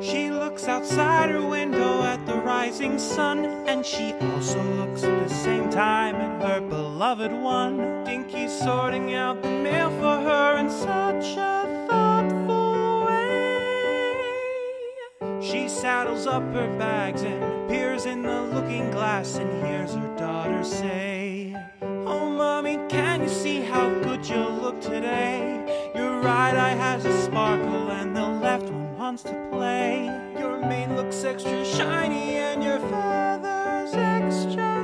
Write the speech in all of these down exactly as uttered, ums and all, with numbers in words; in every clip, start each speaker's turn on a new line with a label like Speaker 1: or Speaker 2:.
Speaker 1: She looks outside her window at the rising sun, and she also looks at the same time at her beloved one. Dinky's sorting out the mail for her in such a thoughtful way. She saddles up her bags and peers in the looking glass and hears her daughter say, "Oh, Mommy, can you see how good you look today? Your right eye has a sparkle and the left one wants to play. Your mane looks extra shiny and your feathers extra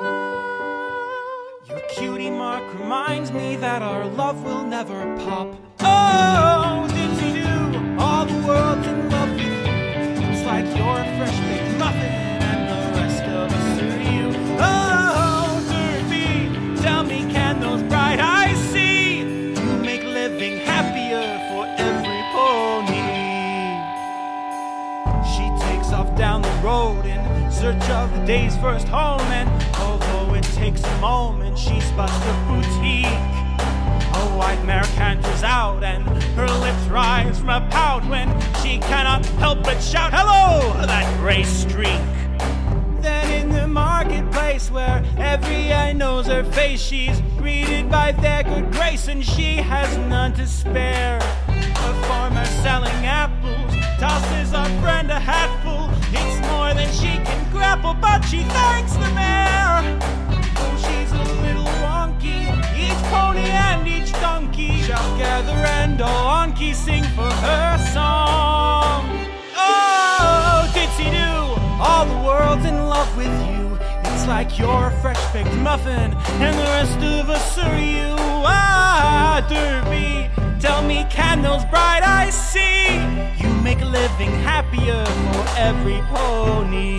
Speaker 1: soft. Your cutie mark reminds me that our love will never pop. Oh, did-see-do, all the world's in love with you. It's like you're a fresh baked muffin and the rest of us are you. Oh, Derby, tell me, can those bright eyes see? You make living happier for every pony." She takes off down the road in search of the day's first home, and although it takes a moment, she spots the boutique. A white mare canters out and her lips rise from a pout when she cannot help but shout, "Hello, that gray streak!" Then in the marketplace where every eye knows her face, she's greeted by their good grace and she has none to spare. A farmer selling apples tosses our friend a hatful. It's more than she can grapple, but she thanks the mare. Oh, she's a little wonky, each pony and each donkey shall gather and all on key sing for her song. Oh, did-see-do, all the world's in love with you. It's like you're a fresh baked muffin and the rest of us are you. Ah, Derby, tell me, can those bright eyes see? You make living happier for every pony.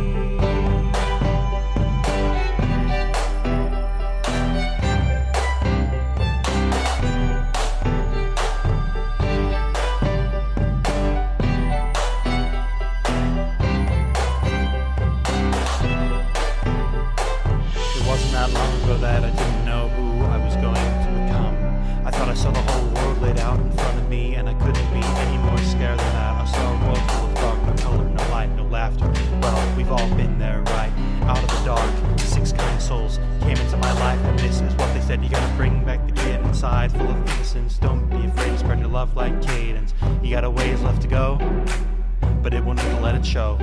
Speaker 2: Not long ago that I didn't know who I was going to become. I thought I saw the whole world laid out in front of me, and I couldn't be any more scared than that. I saw a world full of dark, no color, no light, no laughter. Well, we've all been there, right? Out of the dark, six kind souls came into my life, and this is what they said: you gotta bring back the kid inside, full of innocence. Don't be afraid to spread your love like cadence. You got a ways left to go, but it won't let it show.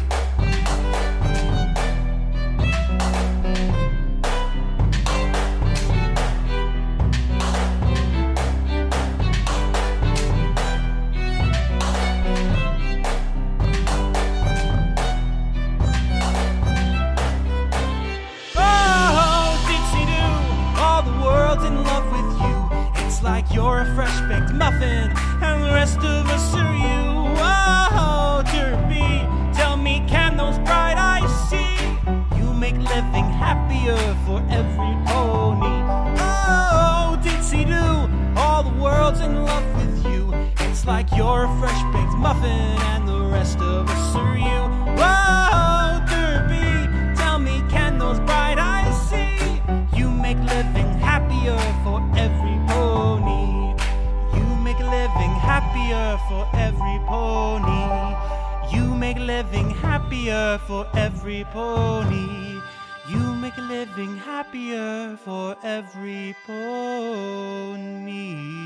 Speaker 1: Like you're a fresh baked muffin and the rest of us are you. Oh, Derby, tell me, can those bright eyes see? You make living happier for every pony. Oh, did-see-do, all the world's in love with you. It's like you're a fresh baked muffin and the rest of us are you. Oh, Derby, tell me, can those bright eyes see? You make living happier for every pony. You make living happier for every pony. You make living happier for every pony. You make living happier for every pony.